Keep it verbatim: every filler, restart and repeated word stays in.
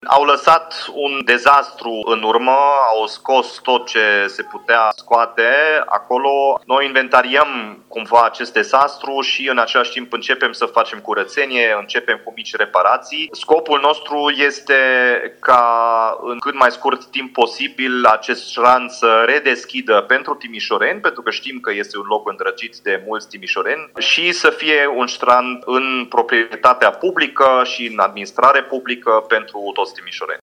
Au lăsat un dezastru în urmă, au scos tot ce se putea scoate acolo. Noi inventariem cumva acest dezastru și în același timp începem să facem curățenie, începem cu mici reparații. Scopul nostru este ca în cât mai scurt timp posibil acest ștrand să redeschidă pentru timișoreni, pentru că știm că este un loc îndrăgit de mulți timișoreni, și să fie un ștrand în proprietatea publică și în administrare publică pentru toți timișoreni.